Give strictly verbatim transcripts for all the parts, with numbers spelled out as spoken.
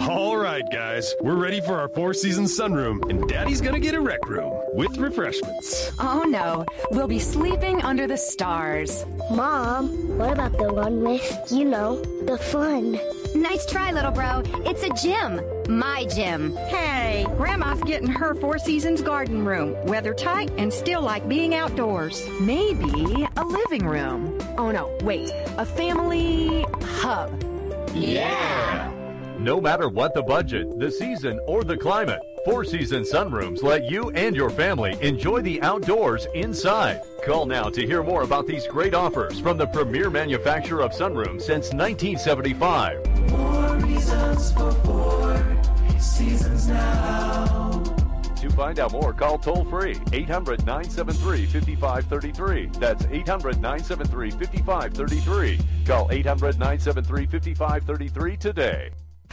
All right, guys, we're ready for our Four Seasons sunroom, and Daddy's gonna get a rec room with refreshments. Oh, no. We'll be sleeping under the stars. Mom, what about the one with, you know, the fun? Nice try, little bro. It's a gym. My gym. Hey, Grandma's getting her Four Seasons garden room. Weather tight and still like being outdoors. Maybe a living room. Oh, no, wait. A family hub. Yeah! No matter what the budget, the season, or the climate, Four Seasons Sunrooms let you and your family enjoy the outdoors inside. Call now to hear more about these great offers from the premier manufacturer of sunrooms since nineteen seventy-five. More reasons for Four Seasons now. To find out more, call toll-free eight hundred, nine seven three, five five three three. That's eight hundred, nine seven three, five five three three. Call eight hundred, nine seven three, five five three three today.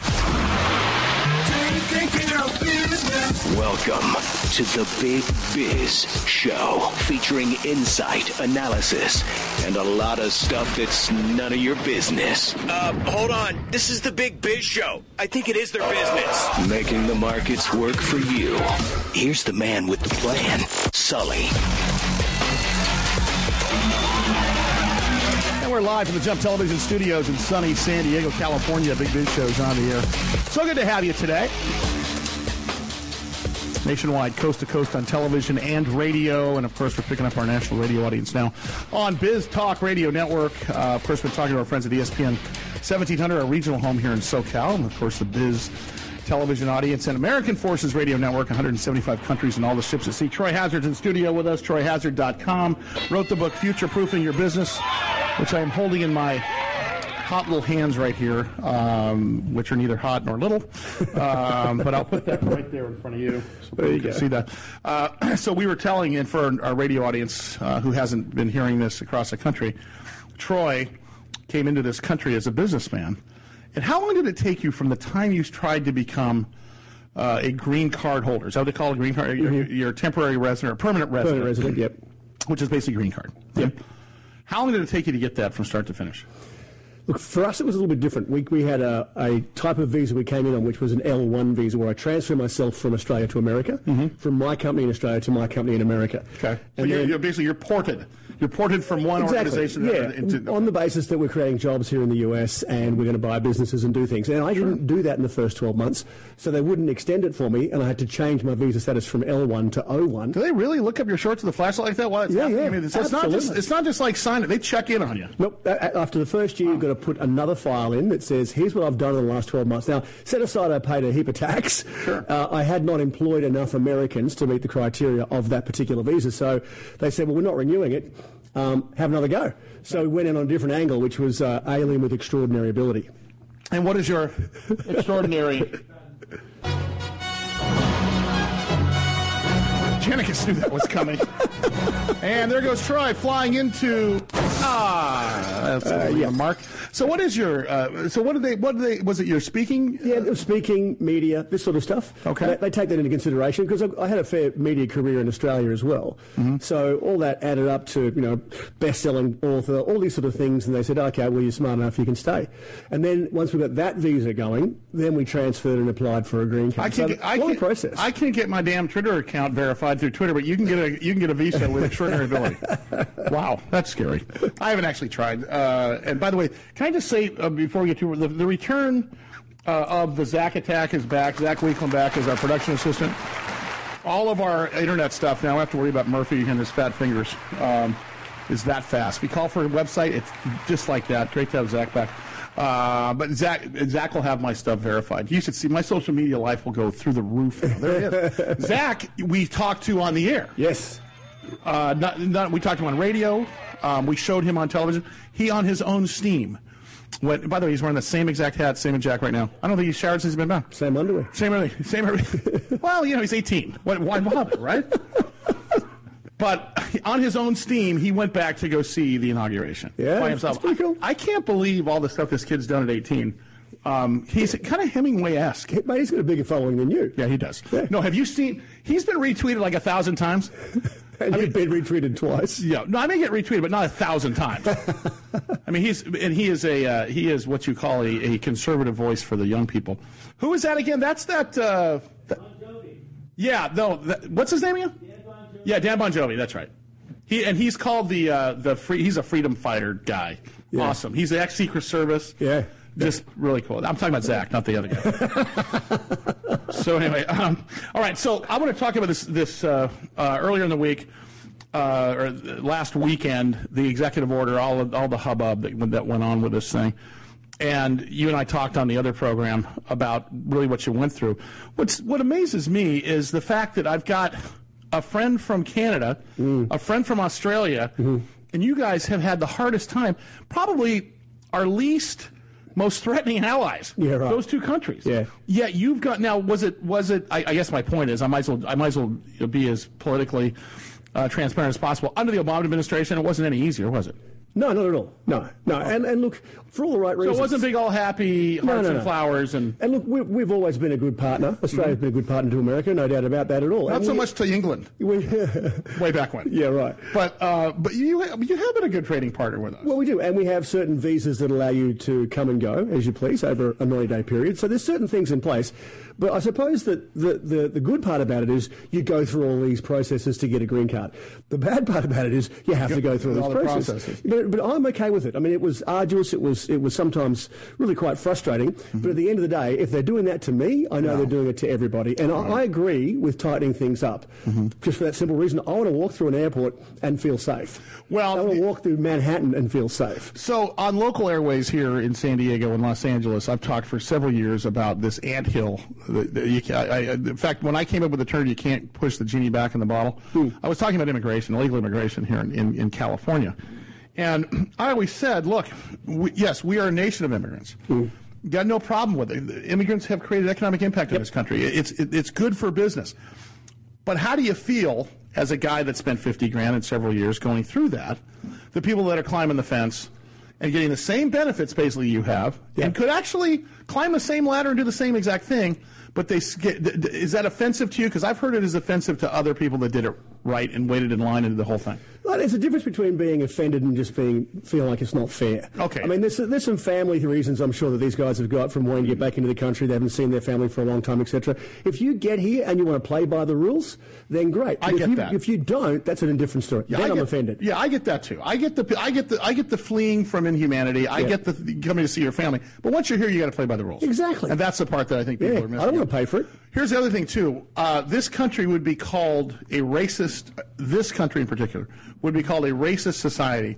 Welcome to the Big Biz Show, featuring insight, analysis, and a lot of stuff that's none of your business. Uh, hold on. This is the Big Biz Show. I think it is their business. Making the markets work for you. Here's the man with the plan, Sully. And we're live from the Jump Television Studios in sunny San Diego, California. Big Biz Show's on the air. So good to have you today. Nationwide, coast to coast on television and radio. And, of course, we're picking up our national radio audience now on Biz Talk Radio Network. Uh, of course, we're talking to our friends at E S P N seventeen hundred, our regional home here in SoCal. And, of course, the Biz television audience and American Forces Radio Network, one hundred seventy-five countries and all the ships at sea. Troy Hazard's in studio with us, troy hazard dot com. Wrote the book Future Proofing Your Business, which I am holding in my hot little hands right here, um, which are neither hot nor little. Um, but I'll put that right there in front of you so there you, you can see that. Uh, so we were telling, and for our radio audience uh, who hasn't been hearing this across the country, Troy came into this country as a businessman. And how long did it take you from the time you tried to become uh, a green card holder? Is that what they call a green card? Mm-hmm. You're, you're a temporary resident or permanent resident. Permanent resident, yep. Which is basically a green card. Yep. How long did it take you to get that from start to finish? Look, for us it was a little bit different. We, we had a, a type of visa we came in on, which was an L one visa, where I transfer myself from Australia to America, mm-hmm. from my company in Australia to my company in America. Okay. So you're, then, you're basically you're ported. You're ported from one exactly, organization yeah, into, on the basis that we're creating jobs here in the U S and we're going to buy businesses and do things. And I sure. didn't do that in the first twelve months, so they wouldn't extend it for me, and I had to change my visa status from L one to O one. Do they really look up your shorts with a flashlight like that while it's yeah, happening? Yeah, I mean, it's, it's not just it's not just like sign it. They check in on you. Nope. After the first year, you've got to put another file in that says, here's what I've done in the last twelve months. Now, set aside I paid a heap of tax. Sure. Uh, I had not employed enough Americans to meet the criteria of that particular visa, so they said, well, we're not renewing it. Um, have another go. So we went in on a different angle, which was uh, alien with extraordinary ability. And what is your extraordinary... Janicus knew that was coming. And there goes Troy flying into... Ah, that's a uh, yeah. mark. So what is your... Uh, so what did they... What did they... Was it your speaking? Yeah, it was speaking, media, this sort of stuff. Okay. They, they take that into consideration, because I, I had a fair media career in Australia as well. Mm-hmm. So all that added up to, you know, best-selling author, all these sort of things, and they said, okay, well, you're smart enough, you can stay. And then once we got that visa going, then we transferred and applied for a green card. I can so get, I long can, process. I can't get my damn Twitter account verified through Twitter, but you can get a you can get a visa with extraordinary ability. Wow, that's scary. I haven't actually tried. Uh, and by the way, can I just say uh, before we get to the, the return uh, of the Zach Attack is back. Zach Weekland back as our production assistant. All of our internet stuff now, I have to worry about Murphy and his fat fingers. Um, is that fast? We call for a website. It's just like that. Great to have Zach back. Uh, but Zach, Zach will have my stuff verified. You should see my social media life will go through the roof now. There it is. Zach, we talked to on the air. Yes. Uh, not, not, we talked to him on radio. Um, we showed him on television. He, on his own steam, went. By the way, he's wearing the same exact hat, same exact right now. I don't think he's showered since he's been back. Same underwear. Same everything. Same everything. Well, you know, he's eighteen. What, why bother, right? But on his own steam, he went back to go see the inauguration yeah, by himself. That's pretty cool. I, I can't believe all the stuff this kid's done at eighteen. Um, he's kind of Hemingway-esque. Hey, mate, he's got a bigger following than you. Yeah, he does. Yeah. No, have you seen? He's been retweeted like a thousand times. And you've been retweeted twice. Yeah, no, I may get retweeted, but not a thousand times. I mean, he's and he is a uh, he is what you call a, a conservative voice for the young people. Who is that again? That's that. Uh, that yeah, no. That, what's his name again? Dan Bon Jovi. Yeah, Dan Bon Jovi. That's right. He and he's called the uh, the free. He's a freedom fighter guy. Yeah. Awesome. He's the ex Secret Service. Yeah. Just really cool. I'm talking about Zach, not the other guy. So anyway, um, all right. So I want to talk about this. This uh, uh, earlier in the week, uh, or last weekend, the executive order, all of, all the hubbub that, that went on with this thing, and you and I talked on the other program about really what you went through. What's what amazes me is the fact that I've got a friend from Canada, mm. a friend from Australia, mm-hmm. and you guys have had the hardest time, probably our least. Most threatening allies. Yeah, right. Those two countries. Yeah. Yet you've got now. Was it? Was it? I, I guess my point is, I might as well. I might as well be as politically uh, transparent as possible. Under the Obama administration, it wasn't any easier, was it? No, not at all. No, no. And and look, for all the right reasons. So it wasn't big, all happy, hearts no, no, no. and flowers, and and look, we've, we've always been a good partner. Australia's mm-hmm. been a good partner to America, no doubt about that at all. Not and so we, much to England. We, way back when. Yeah, right. But uh, but you you have been a good trading partner with us. Well, we do, and we have certain visas that allow you to come and go as you please over a ninety-day period. So there's certain things in place. But I suppose that the, the, the good part about it is you go through all these processes to get a green card. The bad part about it is you have to go through all these all processes. processes. But, but I'm okay with it. I mean, it was arduous. It was it was sometimes really quite frustrating. Mm-hmm. But at the end of the day, if they're doing that to me, I know no. they're doing it to everybody. And right. I, I agree with tightening things up. Mm-hmm. Just for that simple reason, I want to walk through an airport and feel safe. Well, I want to walk through Manhattan and feel safe. So on local airways here in San Diego and Los Angeles, I've talked for several years about this anthill. You can, I, I, in fact, when I came up with the term, you can't push the genie back in the bottle, hmm. I was talking about immigration, illegal immigration here in, in, in California. And I always said, look, we, yes, we are a nation of immigrants. Hmm. Got no problem with it. Immigrants have created economic impact yep. in this country. It's, it, it's good for business. But how do you feel as a guy that spent fifty grand in several years going through that, the people that are climbing the fence and getting the same benefits basically you have, yep. and could actually climb the same ladder and do the same exact thing, but they get, is that offensive to you? Because I've heard it is offensive to other people that did it right and waited in line and did the whole thing. Well, there's a difference between being offended and just being feeling like it's not fair. Okay. I mean, there's there's some family reasons I'm sure that these guys have got from wanting to get back into the country. They haven't seen their family for a long time, et cetera. If you get here and you want to play by the rules, then great. I but get if you, that. If you don't, that's a different story. Yeah, then I I'm get, offended. Yeah, I get that too. I get the I get the I get the fleeing from inhumanity. I yeah. get the coming to see your family. But once you're here, you got to play by the rules. Exactly. And that's the part that I think people yeah, are missing. I don't want to pay for it. Here's the other thing too. Uh, this country would be called a racist. This country in particular would be called a racist society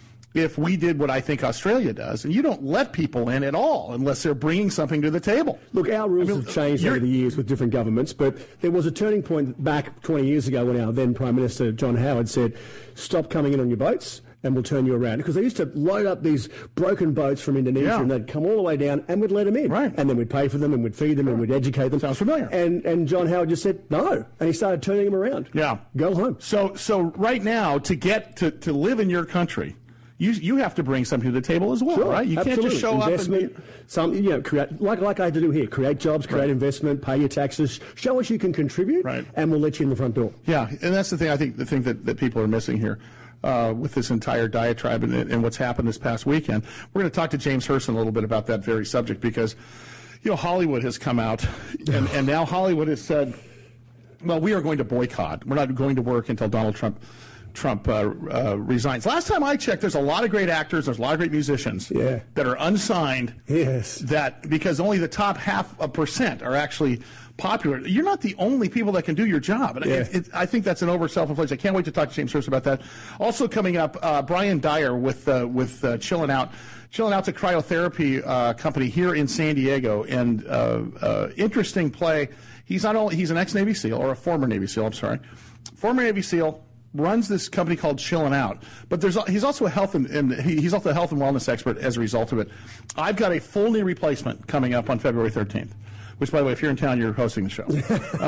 if we did what I think Australia does, and you don't let people in at all unless they're bringing something to the table. Look, our rules I mean, have changed over the years with different governments, but there was a turning point back twenty years ago when our then Prime Minister John Howard said, stop coming in on your boats and we'll turn you around. Because they used to load up these broken boats from Indonesia yeah. and they'd come all the way down and we'd let them in. Right. And then we'd pay for them and we'd feed them right. and we'd educate them. Sounds familiar. And and John Howard just said, no. And he started turning them around. Yeah. Go home. So so right now, to get to, to live in your country, you you have to bring something to the table as well, sure, right? You absolutely. can't just show investment, up and be... some, you know, create, like, like I had to do here, create jobs, create right. investment, pay your taxes, show us you can contribute, right. and we'll let you in the front door. Yeah, and that's the thing I think the thing that, that people are missing here. Uh, with this entire diatribe and, and what's happened this past weekend. We're going to talk to James Hurston a little bit about that very subject because, you know, Hollywood has come out and, and now Hollywood has said, well, we are going to boycott. We're not going to work until Donald Trump Trump uh, uh, resigns. Last time I checked, there's a lot of great actors, there's a lot of great musicians yeah. that are unsigned. Yes. That because only the top half a percent are actually popular. You're not the only people that can do your job. And yeah. it, it, I think that's an over self-inflation. I can't wait to talk to James Hurston about that. Also coming up, uh, Brian Dyer with uh, with uh, Chillin' Out. Chillin' Out's a cryotherapy uh, company here in San Diego, and uh, uh, interesting play. He's not only he's an ex-Navy SEAL or a former Navy SEAL. I'm sorry, former Navy SEAL. Runs this company called Chillin' Out, but there's he's also a health and, and he's also a health and wellness expert as a result of it. I've got a full knee replacement coming up on February thirteenth, which, by the way, if you're in town, you're hosting the show.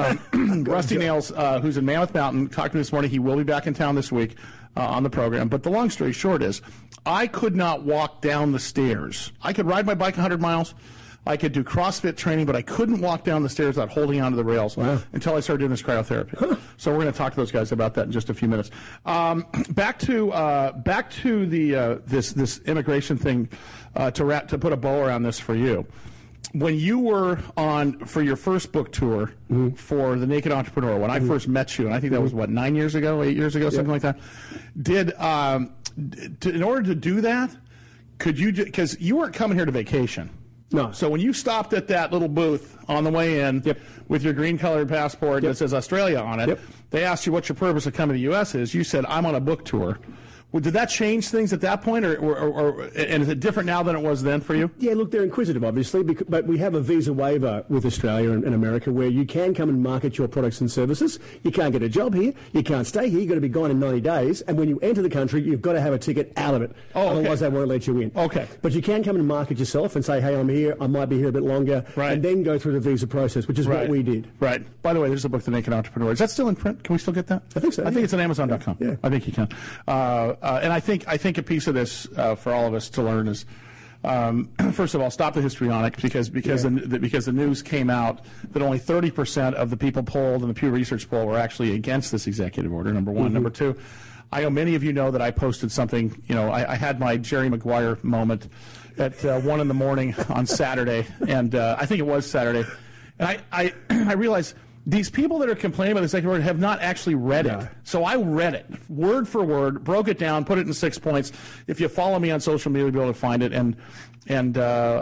Um, Rusty Nails, uh, who's in Mammoth Mountain, talked to me this morning. He will be back in town this week uh, on the program. But the long story short is, I could not walk down the stairs. I could ride my bike one hundred miles. I could do CrossFit training, but I couldn't walk down the stairs without holding onto the rails wow. until I started doing this cryotherapy. Huh. So we're going to talk to those guys about that in just a few minutes. Um, back to uh, back to the uh, this this immigration thing. Uh, to wrap, to put a bow around this for you, when you were on for your first book tour mm-hmm. for The Naked Entrepreneur, when mm-hmm. I first met you, and I think that was what nine years ago, eight years ago, something yeah. like that. Did um, d- in order to do that, could you because you weren't coming here to vacation? No. So when you stopped at that little booth on the way in yep. with your green-colored passport yep. that says Australia on it, yep. they asked you what your purpose of coming to the U S is. You said, I'm on a book tour. Well, did that change things at that point, or, or, or, or and is it different now than it was then for you? Yeah, look, they're inquisitive, obviously, because, but we have a visa waiver with Australia and, and America where you can come and market your products and services. You can't get a job here. You can't stay here. You've got to be gone in ninety days. And when you enter the country, you've got to have a ticket out of it. Oh, okay. Otherwise, they won't let you in. Okay. But you can come and market yourself and say, hey, I'm here. I might be here a bit longer. Right. And then go through the visa process, which is right. what we did. Right. By the way, there's a book, The Naked Entrepreneur. Is that still in print? Can we still get that? I think so. I yeah. think it's on Amazon dot com. Yeah. I think you can. Uh, uh, and I think I think a piece of this uh, for all of us to learn is, um, first of all, stop the histrionic because because yeah. the, because the news came out that only thirty percent of the people polled in the Pew Research poll were actually against this executive order. Number one. Mm-hmm. Number two, I know many of you know that I posted something. You know, I, I had my Jerry Maguire moment at uh, one in the morning on Saturday, and uh, I think it was Saturday, and I I, I realized. These people that are complaining about the executive order have not actually read no. it. So I read it, word for word, broke it down, put it in six points. If you follow me on social media, you'll be able to find it. And and uh,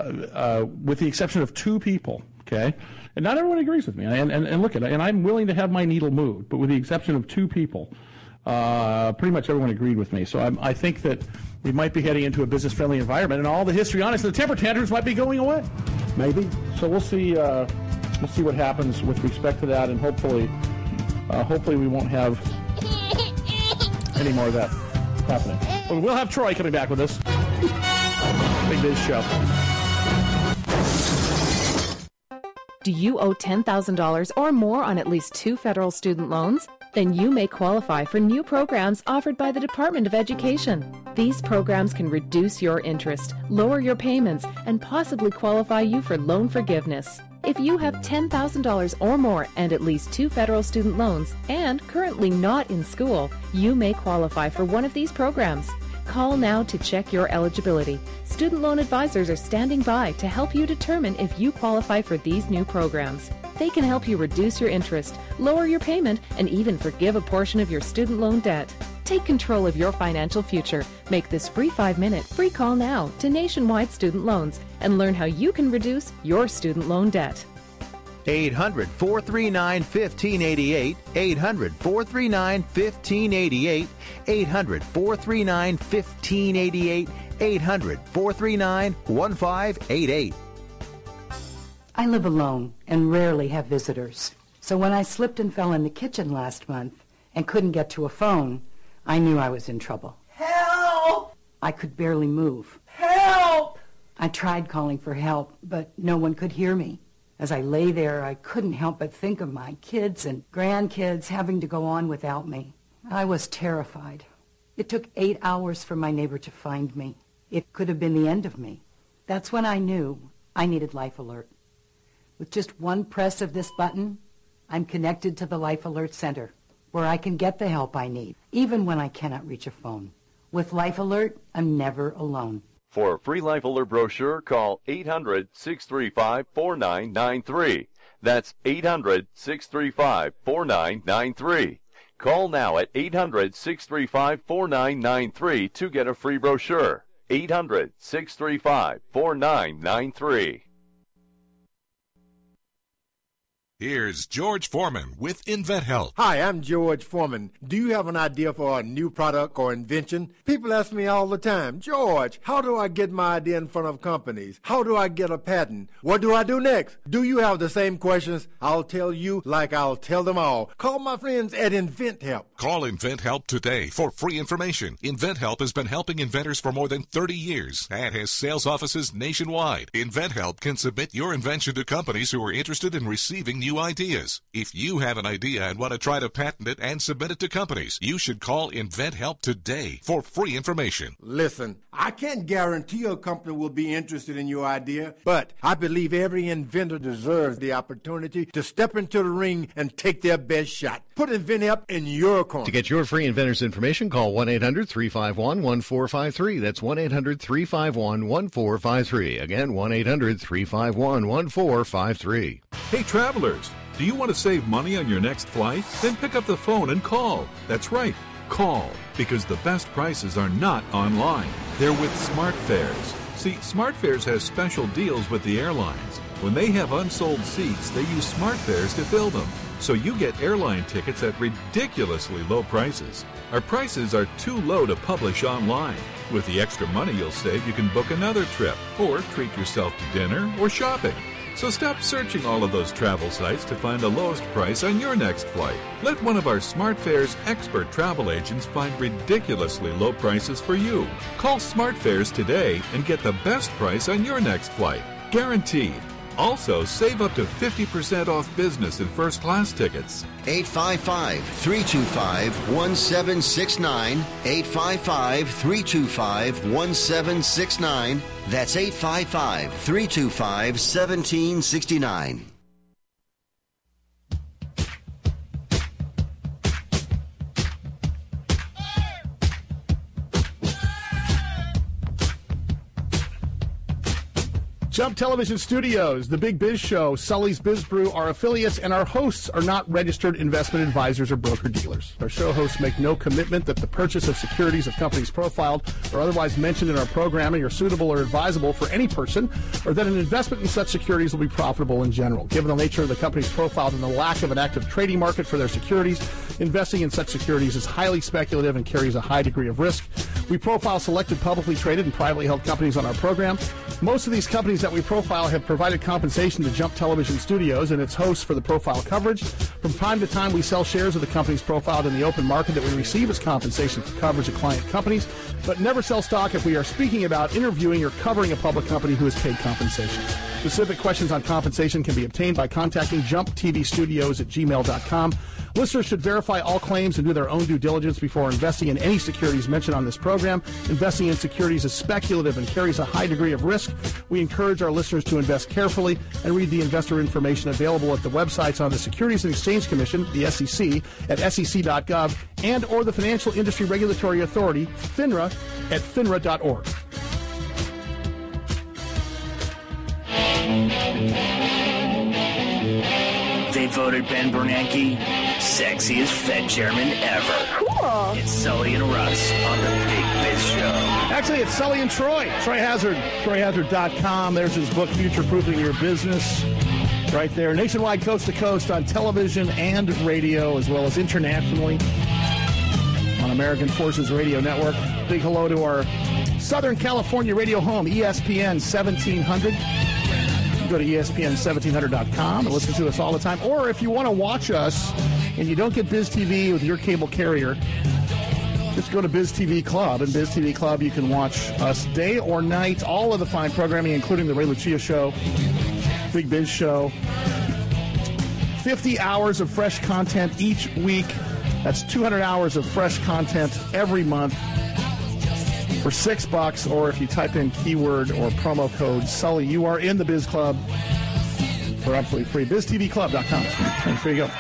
uh, with the exception of two people, okay, and not everyone agrees with me. And, and, and look at it, and I'm willing to have my needle moved, but with the exception of two people, uh, pretty much everyone agreed with me. So I'm, I think that we might be heading into a business-friendly environment, and all the histrionics and the temper tantrums might be going away. Maybe. So we'll see. Uh, We'll see what happens with respect to that, and hopefully, uh, hopefully we won't have any more of that happening. But we'll have Troy coming back with us. Big Biz Show. Do you owe ten thousand dollars or more on at least two federal student loans? Then you may qualify for new programs offered by the Department of Education. These programs can reduce your interest, lower your payments, and possibly qualify you for loan forgiveness. If you have ten thousand dollars or more and at least two federal student loans and currently not in school, you may qualify for one of these programs. Call now to check your eligibility. Student loan advisors are standing by to help you determine if you qualify for these new programs. They can help you reduce your interest, lower your payment, and even forgive a portion of your student loan debt. Take control of your financial future. Make this free five-minute free call now to Nationwide Student Loans and learn how you can reduce your student loan debt. eight hundred, four three nine, one five eight eight, eight hundred, four three nine, one five eight eight, eight hundred, four three nine, one five eight eight, eight hundred, four three nine, one five eight eight. I live alone and rarely have visitors. So when I slipped and fell in the kitchen last month and couldn't get to a phone, I knew I was in trouble. Help! I could barely move. Help! I tried calling for help, but no one could hear me. As I lay there, I couldn't help but think of my kids and grandkids having to go on without me. I was terrified. It took eight hours for my neighbor to find me. It could have been the end of me. That's when I knew I needed Life Alert. With just one press of this button, I'm connected to the Life Alert Center, where I can get the help I need, even when I cannot reach a phone. With Life Alert, I'm never alone. For a free Life Alert brochure, call eight hundred, six three five, four nine nine three. That's eight hundred, six three five, four nine nine three. Call now at eight hundred, six three five, four nine nine three to get a free brochure. eight hundred, six three five, four nine nine three. Here's George Foreman with InventHelp. Hi, I'm George Foreman. Do you have an idea for a new product or invention? People ask me all the time, George, how do I get my idea in front of companies? How do I get a patent? What do I do next? Do you have the same questions? I'll tell you like I'll tell them all. Call my friends at InventHelp. Call InventHelp today for free information. InventHelp has been helping inventors for more than thirty years and has sales offices nationwide. InventHelp can submit your invention to companies who are interested in receiving new ideas. If you have an idea and want to try to patent it and submit it to companies, you should call InventHelp today for free information. Listen, I can't guarantee a company will be interested in your idea, but I believe every inventor deserves the opportunity to step into the ring and take their best shot. Put InventHelp in your corner. To get your free inventor's information, call one eight hundred three five one one four five three. That's one eight hundred three five one one four five three. Again, one eight hundred three five one one four five three. Hey, travelers, do you want to save money on your next flight? Then pick up the phone and call. That's right, call, because the best prices are not online. They're with SmartFares. See, SmartFares has special deals with the airlines. When they have unsold seats, they use SmartFares to fill them. So you get airline tickets at ridiculously low prices. Our prices are too low to publish online. With the extra money you'll save, you can book another trip or treat yourself to dinner or shopping. So stop searching all of those travel sites to find the lowest price on your next flight. Let one of our SmartFares expert travel agents find ridiculously low prices for you. Call SmartFares today and get the best price on your next flight. Guaranteed. Also, save up to fifty percent off business and first class tickets. eight five five, three two five, one seven six nine. eight five five, three two five, one seven six nine. That's eight five five, three two five, one seven six nine. Jump Television Studios, The Big Biz Show, Sully's Biz Brew, our affiliates, and our hosts are not registered investment advisors or broker-dealers. Our show hosts make no commitment that the purchase of securities of companies profiled or otherwise mentioned in our programming are suitable or advisable for any person, or that an investment in such securities will be profitable in general. Given the nature of the companies profiled and the lack of an active trading market for their securities, investing in such securities is highly speculative and carries a high degree of risk. We profile selected publicly traded and privately held companies on our program. Most of these companies that we profile have provided compensation to Jump Television Studios and its hosts for the profile coverage. From time to time, we sell shares of the companies profiled in the open market that we receive as compensation for coverage of client companies, but never sell stock if we are speaking about interviewing or covering a public company who has paid compensation. Specific questions on compensation can be obtained by contacting jump t v studios at gmail dot com. Listeners should verify all claims and do their own due diligence before investing in any securities mentioned on this program. Investing in securities is speculative and carries a high degree of risk. We encourage our listeners to invest carefully and read the investor information available at the websites on the Securities and Exchange Commission, the S E C, at S E C dot gov, and or the Financial Industry Regulatory Authority, FINRA, at FINRA dot org. They voted Ben Bernanke sexiest Fed chairman ever. Cool. It's Sully and Russ on the Big Biz Show. Actually, it's Sully and Troy. Troy Hazard, Troy Hazard dot com. There's his book, Future Proofing Your Business. Right there. Nationwide, coast to coast on television and radio, as well as internationally on American Forces Radio Network. Big hello to our Southern California radio home, E S P N seventeen hundred. Go to E S P N seventeen hundred dot com and listen to us all the time. Or if you want to watch us and you don't get Biz T V with your cable carrier, just go to Biz T V Club. In Biz T V Club, you can watch us day or night, all of the fine programming, including the Ray Lucia Show, Big Biz Show. fifty hours of fresh content each week. That's two hundred hours of fresh content every month for six bucks, or if you type in keyword or promo code Sully, you are in the Biz Club for absolutely free. biz t v club dot com. And there you go.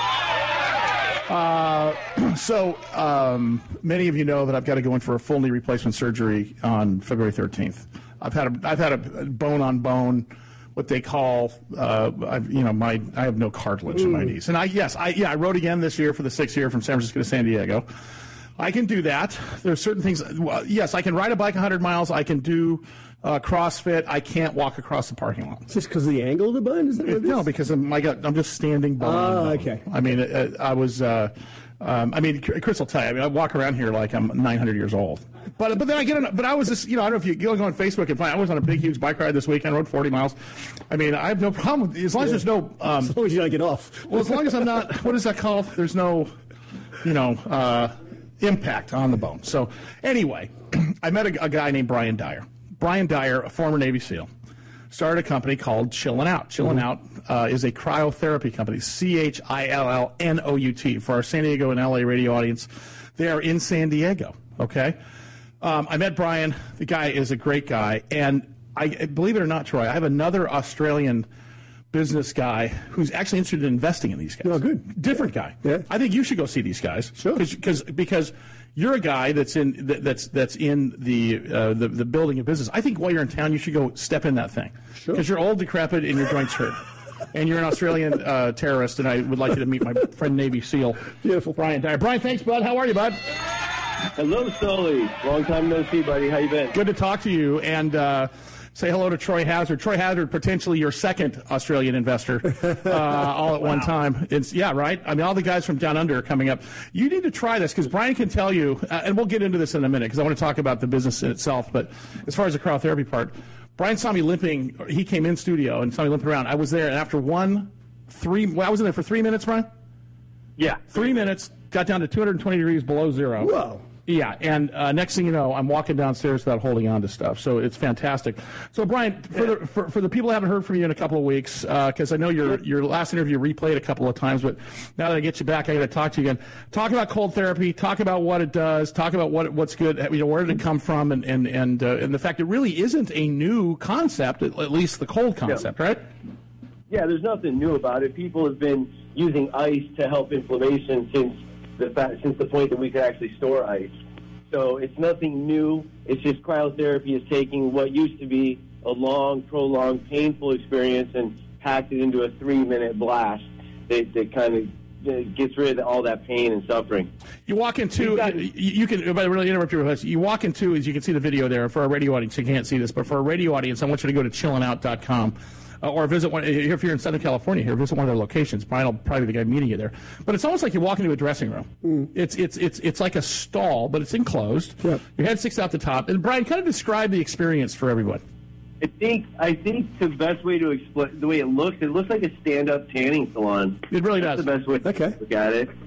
Uh, so, um, many of you know that I've got to go in for a full knee replacement surgery on February thirteenth. I've had a, I've had a bone on bone, what they call, uh, I've, you know, my I have no cartilage in my knees. And I, yes, I yeah, I rode again this year for the sixth year from San Francisco to San Diego. I can do that. There are certain things. Well, yes, I can ride a bike one hundred miles. I can do uh, CrossFit. I can't walk across the parking lot. Just because of the angle of the bone? Is that what it is? No, because I'm, I got, I'm just standing bone. Oh, okay. I mean, uh, I was. Uh, um, I mean, Chris will tell you. I mean, I walk around here like I'm nine hundred years old. But but then I get on. But I was just, you know, I don't know if you go on Facebook and find. I was on a big, huge bike ride this weekend. I rode forty miles. I mean, I have no problem with, as long as there's no. Um, as long as you don't get off. Well, as long as I'm not. What is that called? There's no, you know. Uh, impact on the bone. So anyway, I met a, a guy named Brian Dyer. Brian Dyer, a former Navy SEAL, started a company called Chillin' Out. Chillin' mm-hmm. Out uh, is a cryotherapy company, C H I L L N O U T. For our San Diego and L A radio audience, they are in San Diego, okay? Um, I met Brian. The guy is a great guy. And I believe it or not, Troy, I have another Australian business guy who's actually interested in investing in these guys. Oh, good. Different guy. Yeah. I think you should go see these guys. Sure. Because because you're a guy that's in that, that's that's in the, uh, the the building of business. I think while you're in town, you should go step in that thing. Sure. Because you're old, decrepit, and your joints hurt. And you're an Australian uh, terrorist, and I would like you to meet my friend Navy SEAL. Beautiful. Brian Dyer. Brian, thanks, bud. How are you, bud? Hello, Sully. Long time no see, buddy. How you been? Good to talk to you. And uh, say hello to Troy Hazard. Troy Hazard, potentially your second Australian investor, uh, all at wow. one time. It's yeah, right. I mean, all the guys from down under are coming up. You need to try this because Brian can tell you, uh, and we'll get into this in a minute because I want to talk about the business in itself. But as far as the cryotherapy part, Brian saw me limping. He came in studio and saw me limping around. I was there, and after one, three, well, I was in there for three minutes, Brian. Yeah, three minutes. Got down to two hundred twenty degrees below zero. Whoa. Yeah, and uh, next thing you know, I'm walking downstairs without holding on to stuff. So it's fantastic. So, Brian, for yeah. the for, for the people who haven't heard from you in a couple of weeks, because uh, I know your your last interview replayed a couple of times, but now that I get you back, I got to talk to you again. Talk about cold therapy. Talk about what it does. Talk about what what's good. You know, where did it come from, and and and, uh, and the fact it really isn't a new concept, at, at least the cold concept, yeah. right? Yeah, there's nothing new about it. People have been using ice to help inflammation since the fact, since the point that we could actually store ice. So it's nothing new. It's just cryotherapy is taking what used to be a long, prolonged, painful experience and packed it into a three-minute blast that, that kind of gets rid of all that pain and suffering. You walk into, got, you, you can, if I really interrupt you, you walk into, as you can see the video there, for our radio audience, you can't see this, but for our radio audience, I want you to go to chillin out dot com. Uh, or visit one, if you're in Southern California here, visit one of their locations. Brian will probably be the guy meeting you there. But it's almost like you walk into a dressing room. Mm. It's it's it's it's like a stall, but it's enclosed. Yep. Your head sticks out the top. And Brian, kind of describe the experience for everyone. I think I think the best way to explain the way it looks, it looks like a stand-up tanning salon. It really That's does. the best way to okay. look at it.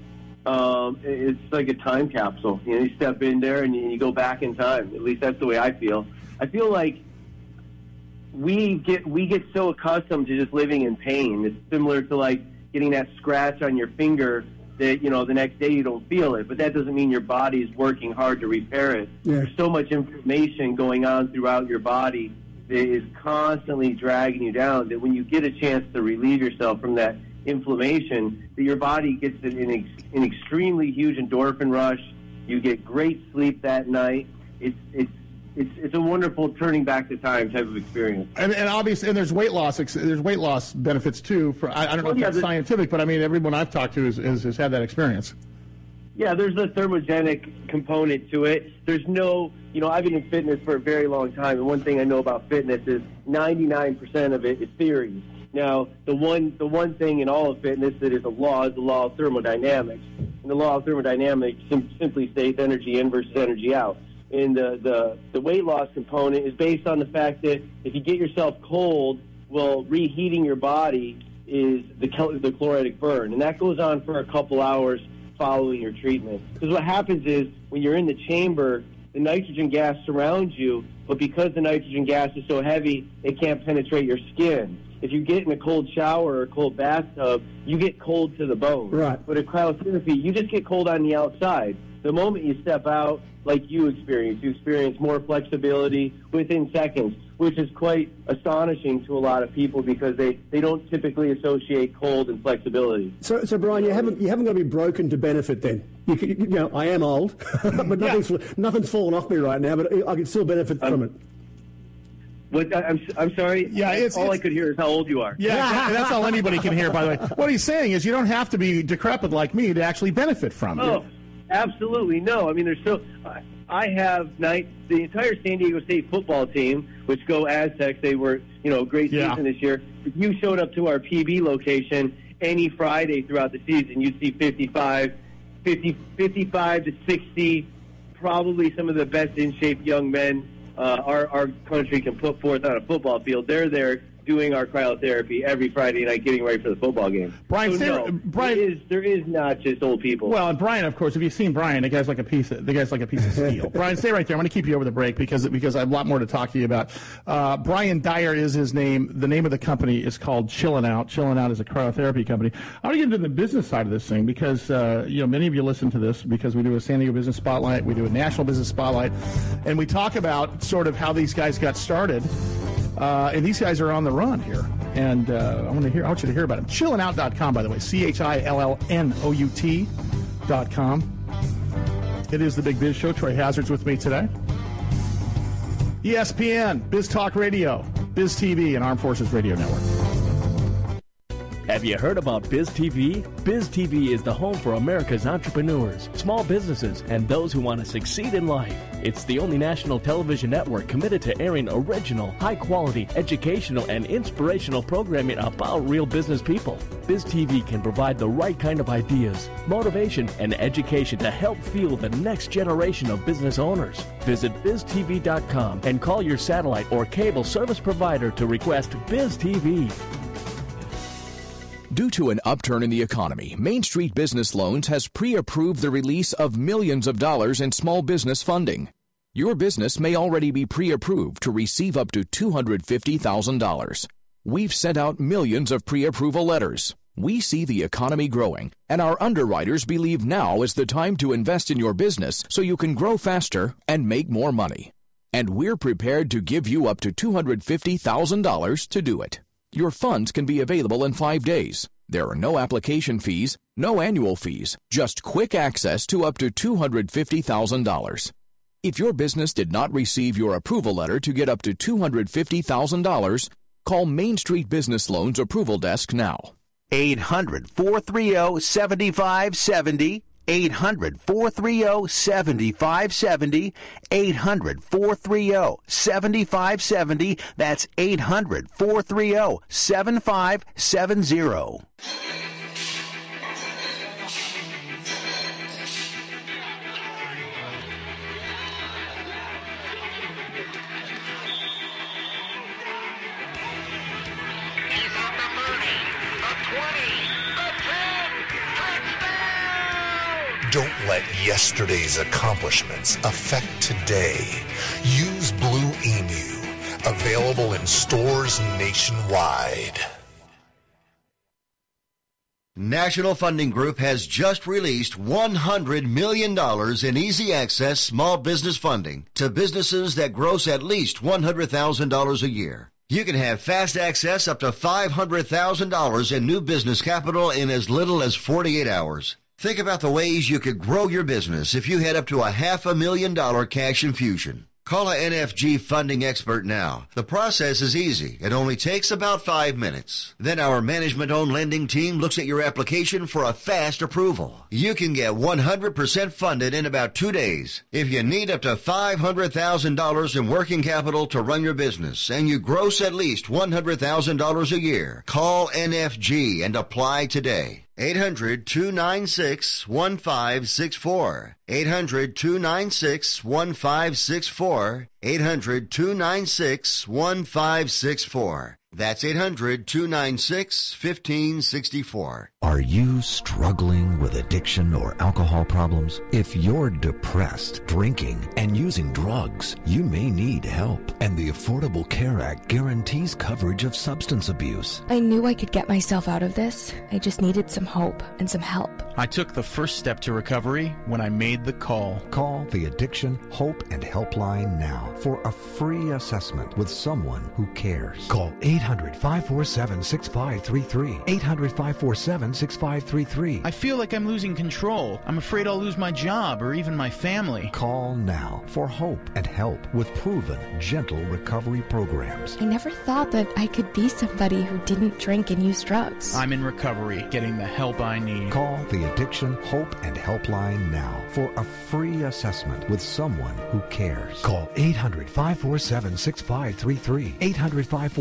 Um, it's like a time capsule. You know, you step in there and you, you go back in time. At least that's the way I feel. I feel like we get we get so accustomed to just living in pain. It's similar to like getting that scratch on your finger that, you know, the next day you don't feel it, but that doesn't mean your body is working hard to repair it. Yeah. There's so much inflammation going on throughout your body that is constantly dragging you down that when you get a chance to relieve yourself from that inflammation, that your body gets an, an, ex, an extremely huge endorphin rush. You get great sleep that night. It's it's It's it's a wonderful turning back the time type of experience. And, and obviously, and there's weight loss. There's weight loss benefits too. For I, I don't know oh, if yeah, that's scientific, but I mean, everyone I've talked to has, has, has had that experience. Yeah, there's a thermogenic component to it. There's no, you know, I've been in fitness for a very long time, and one thing I know about fitness is ninety-nine percent of it is theory. Now, the one the one thing in all of fitness that is a law is the law of thermodynamics. And the law of thermodynamics sim- simply states energy in versus energy out. And the, the, the weight loss component is based on the fact that if you get yourself cold, well, reheating your body is the, the chloritic burn. And that goes on for a couple hours following your treatment. Because what happens is when you're in the chamber, the nitrogen gas surrounds you, but because the nitrogen gas is so heavy, it can't penetrate your skin. If you get in a cold shower or a cold bathtub, you get cold to the bone. Right. But at cryotherapy, you just get cold on the outside. The moment you step out, like you experience, you experience more flexibility within seconds, which is quite astonishing to a lot of people because they, they don't typically associate cold and flexibility. So, so Brian, you haven't you haven't got to be broken to benefit then. You, can, you know, I am old, but nothing's yeah. nothing's fallen off me right now, but I can still benefit um, from it. What, I'm I'm sorry. Yeah, it's, all it's, I could hear is how old you are. Yeah, that's all anybody can hear. By the way, what he's saying is you don't have to be decrepit like me to actually benefit from it. Oh, absolutely no. I mean, there's so I have night the entire San Diego State football team, which go Aztecs. They were you know a great yeah. season this year. If you showed up to our P B location any Friday throughout the season, you'd see fifty-five, fifty, fifty-five to sixty, probably some of the best in shape young men Uh, our, our country can put forth on a football field. They're there doing our cryotherapy every Friday night, getting ready for the football game. Brian, so stay, no, Brian, there is, there is not just old people. Well, and Brian, of course, if you've seen Brian, the guy's like a piece of the guy's like a piece of steel. Brian, stay right there. I'm going to keep you over the break because because I have a lot more to talk to you about. Uh, Brian Dyer is his name. The name of the company is called Chillin' Out. Chillin' Out is a cryotherapy company. I want to get into the business side of this thing because uh, you know many of you listen to this because we do a San Diego Business Spotlight, we do a National Business Spotlight, and we talk about sort of how these guys got started. Uh, and these guys are on the run here, and uh, I want to hear. I want you to hear about them. chillin out dot com, by the way, C H I L L N O U T dot com. It is the Big Biz Show. Troy Hazard's with me today. E S P N, Biz Talk Radio, Biz T V, and Armed Forces Radio Network. Have you heard about Biz T V? Biz T V is the home for America's entrepreneurs, small businesses, and those who want to succeed in life. It's the only national television network committed to airing original, high-quality, educational, and inspirational programming about real business people. Biz T V can provide the right kind of ideas, motivation, and education to help fuel the next generation of business owners. Visit biz t v dot com and call your satellite or cable service provider to request Biz T V. Due to an upturn in the economy, Main Street Business Loans has pre-approved the release of millions of dollars in small business funding. Your business may already be pre-approved to receive up to two hundred fifty thousand dollars. We've sent out millions of pre-approval letters. We see the economy growing, and our underwriters believe now is the time to invest in your business so you can grow faster and make more money. And we're prepared to give you up to two hundred fifty thousand dollars to do it. Your funds can be available in five days. There are no application fees, no annual fees, just quick access to up to two hundred fifty thousand dollars. If your business did not receive your approval letter to get up to two hundred fifty thousand dollars, call Main Street Business Loans Approval Desk now. eight hundred, four three zero, seven five seven zero. eight hundred, four three zero, seven five seven zero. eight hundred, four three zero, seven five seven zero. That's eight hundred, four three zero, seven five seven zero. Don't let yesterday's accomplishments affect today. Use Blue Emu. Available in stores nationwide. National Funding Group has just released one hundred million dollars in easy access small business funding to businesses that gross at least one hundred thousand dollars a year. You can have fast access up to five hundred thousand dollars in new business capital in as little as forty-eight hours. Think about the ways you could grow your business if you had up to a half a million dollar cash infusion. Call a N F G funding expert now. The process is easy. It only takes about five minutes. Then our management-owned lending team looks at your application for a fast approval. You can get one hundred percent funded in about two days. If you need up to five hundred thousand dollars in working capital to run your business and you gross at least one hundred thousand dollars a year, call N F G and apply today. eight hundred, two nine six, one five six four. eight hundred, two nine six, one five six four. eight hundred, two nine six, one five six four. That's eight hundred, two nine six, one five six four. Are you struggling with addiction or alcohol problems? If you're depressed, drinking, and using drugs, you may need help. And the Affordable Care Act guarantees coverage of substance abuse. I knew I could get myself out of this. I just needed some hope and some help. I took the first step to recovery when I made the call. Call the Addiction Hope and Helpline now for a free assessment with someone who cares. Call eight hundred, five four seven, six five three three. eight hundred, five four seven, six five three three. I feel like I'm losing control. I'm afraid I'll lose my job or even my family. Call now for hope and help with proven, gentle recovery programs. I never thought that I could be somebody who didn't drink and use drugs. I'm in recovery, getting the help I need. Call the Addiction Hope and Helpline now for a free assessment with someone who cares. Call eight hundred, five four seven, six five three three. eight hundred, five four seven,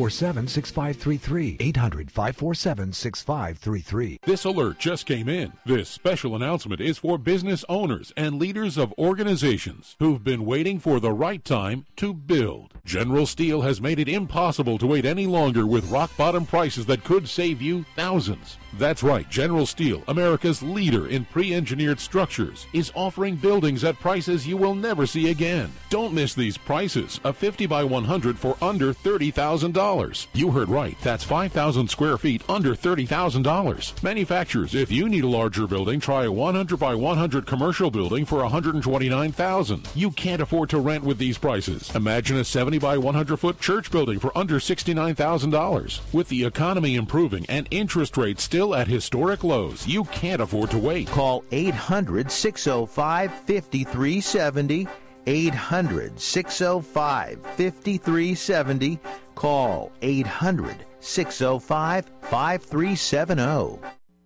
six five three three. eight hundred, five four seven, six five three three. This alert just came in. This special announcement is for business owners and leaders of organizations who've been waiting for the right time to build. General Steel has made it impossible to wait any longer with rock-bottom prices that could save you thousands. That's right, General Steel, America's leader in pre-engineered structures, is offering buildings at prices you will never see again. Don't miss these prices. A fifty by one hundred for under thirty thousand dollars. You heard right. That's five thousand square feet under thirty thousand dollars. Manufacturers, if you need a larger building, try a one hundred by one hundred commercial building for one hundred twenty-nine thousand dollars. You can't afford to rent with these prices. Imagine a seventy by one hundred foot church building for under sixty-nine thousand dollars. With the economy improving and interest rates still at historic lows, you can't afford to wait. Call eight hundred, six oh five, five three seven oh. eight hundred, six oh five, five three seven oh. Call eight hundred, six oh five, five three seven oh.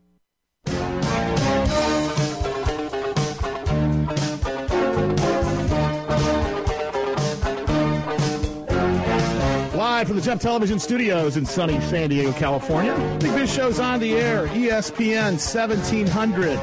Live from the Jeff Television Studios in sunny San Diego, California. Big Biz Show's on the air. E S P N seventeen hundred.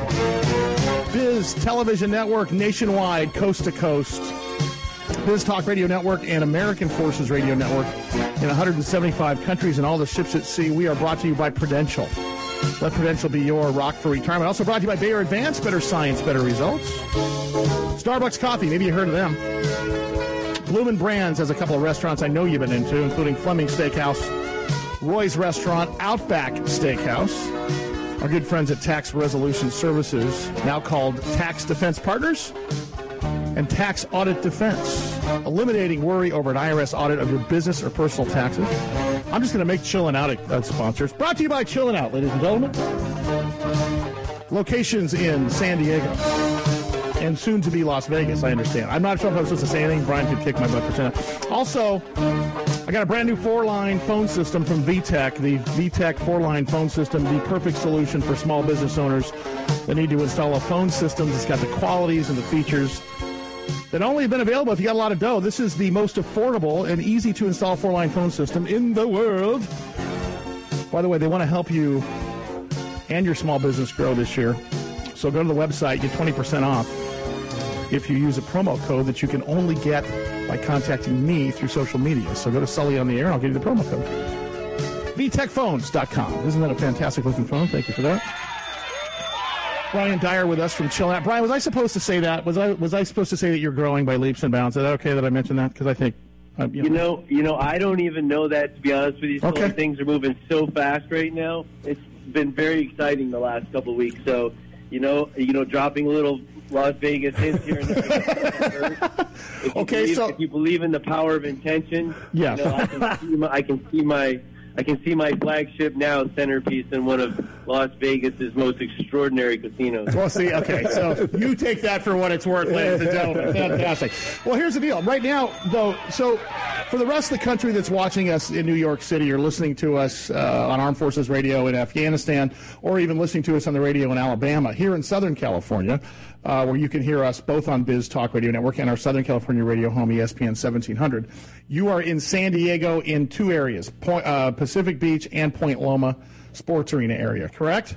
Biz Television Network nationwide, coast to coast. Biz Talk Radio Network and American Forces Radio Network in one hundred seventy-five countries and all the ships at sea. We are brought to you by Prudential. Let Prudential be your rock for retirement. Also brought to you by Bayer Advance. Better science, better results. Starbucks Coffee. Maybe you heard of them. Bloomin' Brands has a couple of restaurants I know you've been into, including Fleming Steakhouse, Roy's Restaurant, Outback Steakhouse. Our good friends at Tax Resolution Services, now called Tax Defense Partners, and Tax Audit Defense, eliminating worry over an I R S audit of your business or personal taxes. I'm just going to make Chillin' Out uh, sponsors. Brought to you by Chillin' Out, ladies and gentlemen. Locations in San Diego. And soon to be Las Vegas, I understand. I'm not sure if I'm supposed to say anything. Brian could kick my butt for saying. Also, I got a brand new four-line phone system from V TEC. The V TEC four-line phone system, the perfect solution for small business owners that need to install a phone system that's got the qualities and the features that only have been available if you got a lot of dough. This is the most affordable and easy-to-install four-line phone system in the world. By the way, they want to help you and your small business grow this year. So go to the website, get twenty percent off if you use a promo code that you can only get by contacting me through social media. So go to Sully on the Air, and I'll give you the promo code. V tech phones dot com. Isn't that a fantastic-looking phone? Thank you for that. Brian Dyer with us from Chill Out. Brian, was I supposed to say that? Was I was I supposed to say that you're growing by leaps and bounds? Is that okay that I mentioned that? Because I think... Uh, you, know. you know, you know, I don't even know that, to be honest with you. So okay. Things are moving so fast right now. It's been very exciting the last couple of weeks. So, you know, you know, dropping a little Las Vegas hints here and there. If okay, believe, so if you believe in the power of intention, yes. you know, I can see my, I can see my I can see my flagship now centerpiece in one of Las Vegas's most extraordinary casinos. Well, see, okay, so you take that for what it's worth, ladies and gentlemen. Fantastic. Well, here's the deal. Right now, though, so for the rest of the country that's watching us in New York City or listening to us uh, on Armed Forces Radio in Afghanistan or even listening to us on the radio in Alabama, here in Southern California, uh, where you can hear us both on Biz Talk Radio Network and our Southern California radio home, E S P N seventeen hundred, you are in San Diego in two areas, Point, uh, Pacific Beach and Point Loma Sports Arena area, correct?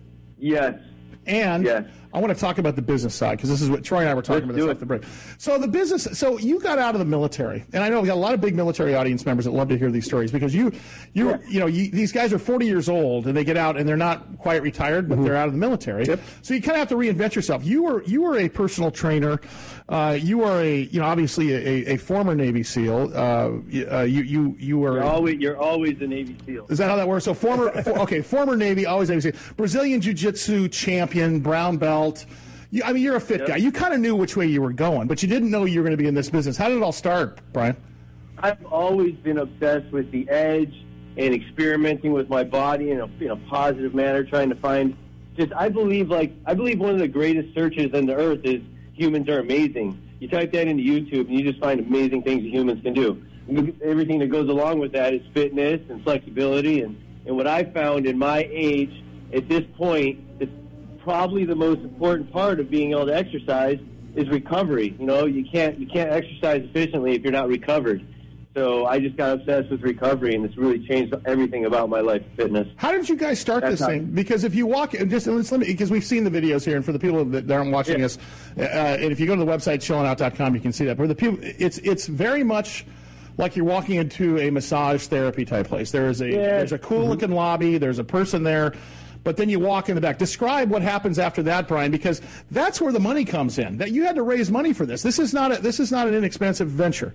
Yes. And yes. I want to talk about the business side because this is what Troy and I were talking Let's about this off the break. So the business, so you got out of the military, and I know we got a lot of big military audience members that love to hear these stories because you, you, yeah. you know, you, these guys are forty years old and they get out and they're not quite retired, but mm-hmm. they're out of the military. Yep. So you kind of have to reinvent yourself. You were you were a personal trainer. Uh, you are a, you know, obviously a, a former Navy SEAL. Uh, uh, you you you were you're always you're always a Navy SEAL. Is that how that works? So former, for, okay, former Navy, always Navy SEAL, Brazilian Jiu-Jitsu champion, brown belt. You, I mean, you're a fit yep. guy. You kind of knew which way you were going, but you didn't know you were going to be in this business. How did it all start, Brian? I've always been obsessed with the edge and experimenting with my body in a, in a positive manner, trying to find just, I believe, like, I believe one of the greatest searches on the earth is humans are amazing. You type that into YouTube, and you just find amazing things that humans can do. Everything that goes along with that is fitness and flexibility. And, and what I found in my age, at this point, it's probably the most important part of being able to exercise is recovery. You know, you can't you can't exercise efficiently if you're not recovered. So I just got obsessed with recovery, and it's really changed everything about my life fitness. How did you guys start That's this how- thing? Because if you walk, and just let's let me, because we've seen the videos here, and for the people that aren't watching Yeah. us, uh, and if you go to the website chillin out dot com, you can see that. But the people, it's it's very much like you're walking into a massage therapy type place. There is a Yeah. there's a cool looking lobby. There's a person there. But then you walk in the back. Describe what happens after that, Brian, because that's where the money comes in. That you had to raise money for this. This is not a, this is not an inexpensive venture.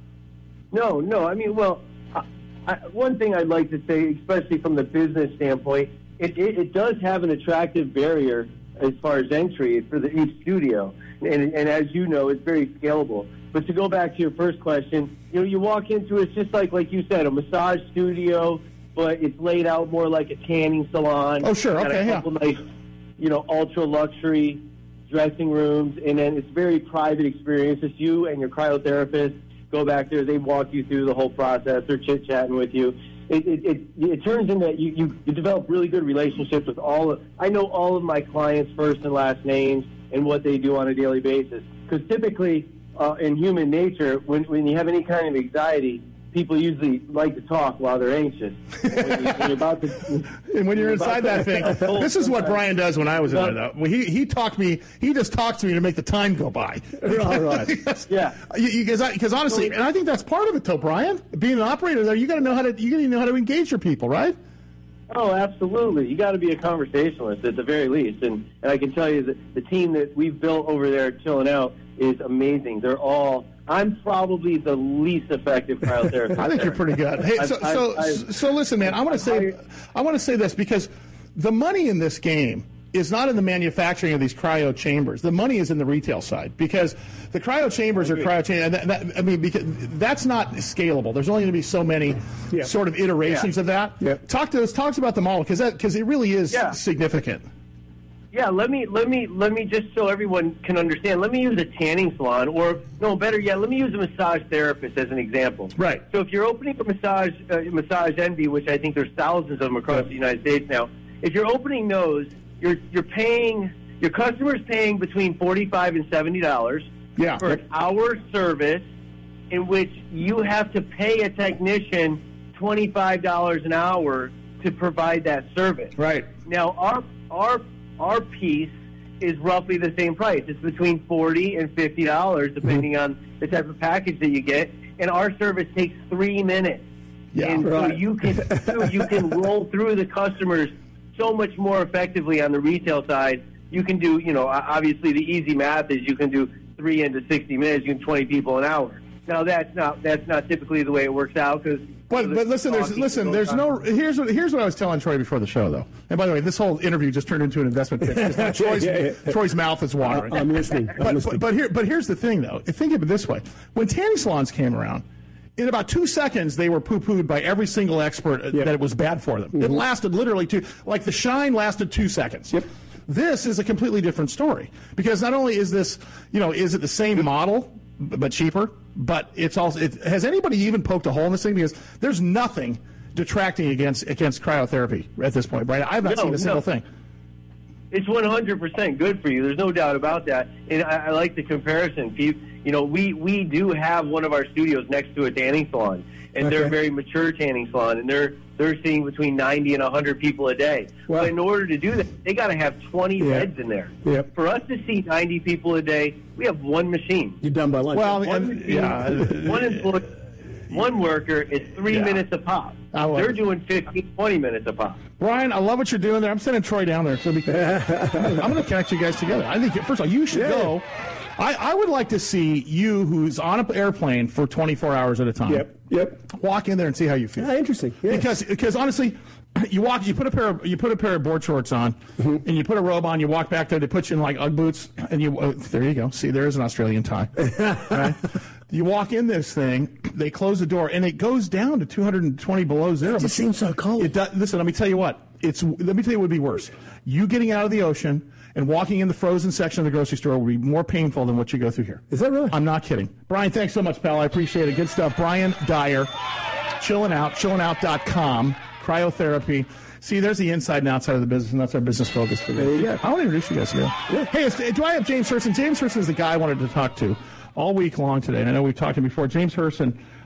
No, no. I mean, well, I, I, one thing I'd like to say, especially from the business standpoint, it, it, it does have an attractive barrier as far as entry for the each studio. And, and as you know, it's very scalable. But to go back to your first question, you know, you walk into it, it's just like, like you said, a massage studio, but it's laid out more like a tanning salon. Oh, sure. Got Okay, a yeah. couple nice, you know, ultra luxury dressing rooms, and then it's very private experience. It's you and your cryotherapist go back there. They walk you through the whole process. They're chit chatting with you. It it, it it turns into you, you you develop really good relationships with all of. I know all of my clients' first and last names and what they do on a daily basis. Because typically, uh, in human nature, when when you have any kind of anxiety, people usually like to talk while they're anxious. When, you, when you're about to, And when you're inside that thing, this is what sometimes- Brian does when I was in there, though. Well, he he talked me. He just talks to me to make the time go by. All right. Because- Yeah. Because because honestly, and I think that's part of it, though, Brian. Being an operator there, you got to know how to you got to know how to engage your people, right? Oh, absolutely. You got to be a conversationalist at the very least. And, and I can tell you that the team that we've built over there chilling out is amazing. They're all, I'm probably the least effective cryotherapist. I think you're pretty good. Hey, so I've- so, I've- I've- so listen, man. I want to say I want to say this because the money in this game is not in the manufacturing of these cryo chambers. The money is in the retail side because the cryo chambers are cryo chambers. That, that, I mean, because that's not scalable. There's only going to be so many Yeah. sort of iterations Yeah. of that. Yeah. Talk to us. Talk to us about the model because that because it really is Yeah. significant. Yeah, let me let me let me just so everyone can understand. Let me use a tanning salon, or no, better yet, let me use a massage therapist as an example. Right. So if you're opening a massage uh, massage envy, which I think there's thousands of them across the United States now, if you're opening those, you're you're paying your customers paying between forty-five and seventy dollars Yeah. for an hour service, in which you have to pay a technician twenty-five dollars an hour to provide that service. Right. Now, our our our piece is roughly the same price. It's between forty and fifty dollars, depending on the type of package that you get. And our service takes three minutes. Yeah, and right. so you can so you can roll through the customers so much more effectively on the retail side. You can do, you know, obviously the easy math is you can do three into sixty minutes. You can twenty people an hour. Now that's not that's not typically the way it works out because. But, but listen, there's listen, there's no. Here's what here's what I was telling Troy before the show, though. And by the way, this whole interview just turned into an investment pitch. 'cause now Troy's, Yeah, yeah. Troy's mouth is watering. I'm listening. I'm But, listening. but but here, but here's the thing, though. Think of it this way: when tanning salons came around, in about two seconds, they were poo-pooed by every single expert uh, that it was bad for them. It lasted literally two. Like the shine lasted two seconds. Yep. This is a completely different story because not only is this, you know, is it the same model but cheaper, but it's also. It, has anybody even poked a hole in this thing? Because there's nothing detracting against against cryotherapy at this point, right? I've not No, seen a single no. thing. It's one hundred percent good for you. There's no doubt about that. And I, I like the comparison. You, you know, we, we do have one of our studios next to a tanning salon, and they're a Okay. very mature tanning salon, and they're they're seeing between ninety and one hundred people a day. Wow. But in order to do that, they got to have twenty Yeah. beds in there. Yep. For us to see ninety people a day, we have one machine. You're done by lunch. Well, One and, machine, yeah, one employee, one worker. It's three Yeah. minutes a pop. I love They're it. doing fifteen, twenty minutes a pop. Brian, I love what you're doing there. I'm sending Troy down there. So because I'm going to connect you guys together. I think, first of all, you should Yeah. go. I, I would like to see you, who's on an airplane for twenty-four hours at a time. Yep. Yep. Walk in there and see how you feel. Ah, interesting. Yes. Because because honestly, you walk, you put a pair of you put a pair of board shorts on, Mm-hmm. and you put a robe on. You walk back there. They put you in like UGG boots, and you oh, there you go. See, there is an Australian tie. Right? You walk in this thing. They close the door, and it goes down to two hundred twenty below zero. It just seems so cold. It does, listen, let me tell you what. It's let me tell you what would be worse. You getting out of the ocean and walking in the frozen section of the grocery store would be more painful than what you go through here. Is that really? I'm not kidding. Brian, thanks so much, pal. I appreciate it. Good stuff. Brian Dyer, chilling out, chilling out dot com, cryotherapy. See, there's the inside and outside of the business, and that's our business focus for There you go. I want to introduce you guys again. Yeah. Hey, is, do I have James Herson? James Herson is the guy I wanted to talk to all week long today, and I know we've talked to him before. James Herson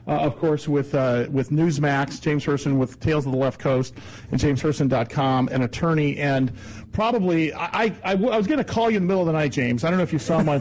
uh, of course, with uh, with Newsmax, James Herson with Tales of the Left Coast, and james herson dot com, an attorney, and probably I, I, I was going to call you in the middle of the night, James. I don't know if you saw my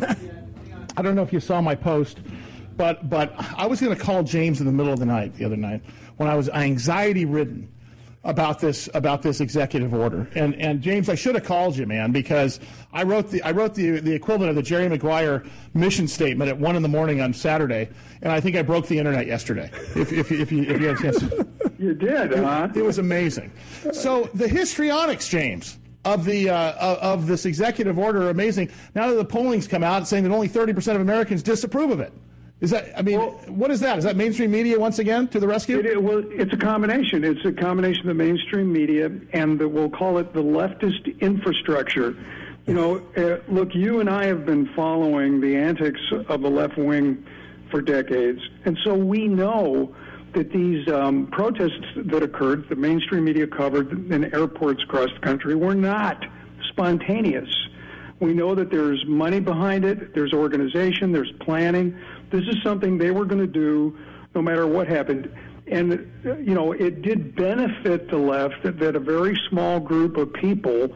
I don't know if you saw my post, but but I was going to call James in the middle of the night the other night when I was anxiety ridden about this about this executive order. And and James, I should have called you, man, because I wrote the I wrote the the equivalent of the Jerry Maguire mission statement at one in the morning on Saturday, and I think I broke the internet yesterday. If if if you if you had a chance, you did, it, huh? It was amazing. So the histrionics, James, of the uh, of, of this executive order are amazing. Now that the polling's come out saying that only thirty percent of Americans disapprove of it. Is that, I mean, well, what is that? Is that mainstream media once again to the rescue? It, well, it's a combination. It's a combination of the mainstream media and the, we'll call it the leftist infrastructure. You know, uh, look, you and I have been following the antics of the left wing for decades, and so we know that these um, protests that occurred, the mainstream media covered in airports across the country, were not spontaneous. We know that there's money behind it, there's organization, there's planning. This is something they were going to do no matter what happened. And, you know, it did benefit the left that, that a very small group of people